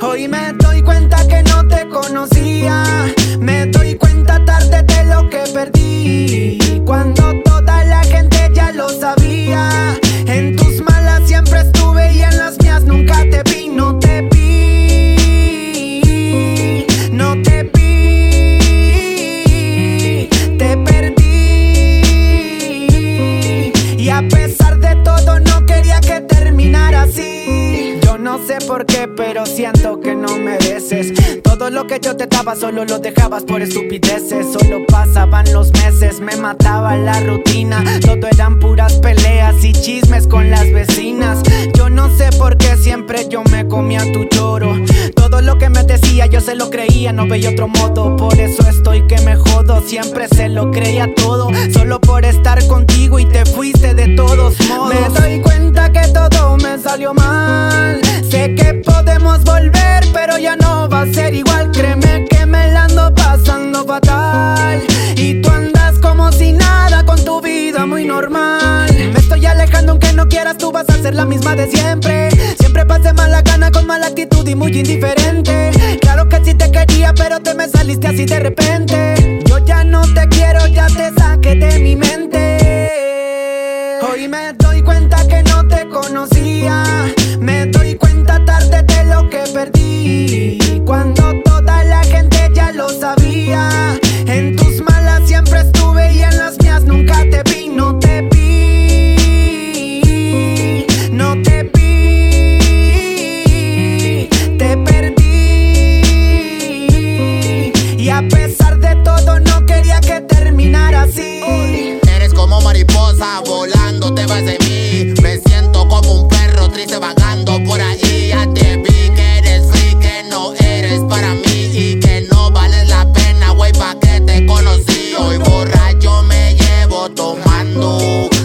Hoy me doy cuenta que no te conocía. Me doy cuenta tarde de lo que perdí, cuando toda la gente ya lo sabía. En tus malas siempre estuve y en las mías nunca te vi. No te vi, no te vi, te perdí. Y a pesar de todo no quería que terminara así. Yo no sé por qué, pero siento que no mereces todo lo que yo te daba, solo lo dejabas por estupideces. Solo pasaban los meses, me mataba la rutina. Todo eran puras peleas y chismes con las vecinas. Yo no sé por qué siempre yo me comía tu lloro. Todo lo que me decía yo se lo creía, no veía otro modo. Por eso estoy que me jodo, siempre se lo creía todo, solo por estar contigo y te fuiste de todos modos. Me doy cuenta que todo me salió mal. Sé que podemos volver, pero ya no va a ser igual. Créeme que me la ando pasando fatal y tú andas como si nada con tu vida muy normal. Me estoy alejando aunque no quieras, tú vas a ser la misma de siempre. Siempre pasé mala gana con mala actitud y muy indiferente. Claro que sí te quería, pero te me saliste así de repente. Yo ya no te quiero, ya te saqué de mi mente. Hoy me doy cuenta que no te conocía. Me doy cuenta tarde de lo que perdí, cuando toda la gente ya lo sabía. En tus malas siempre estuve y en las mías nunca te vi. No te vi, no te vi, te perdí. Y a pesar de todo no quería que terminara así. Eres como mariposa volando, te vas de mí. Me siento como un perro triste vagando por ahí. Ya te vi que eres free, que no eres para mí y que no vales la pena, güey, pa' que te conocí. Hoy borracho me llevo tomando.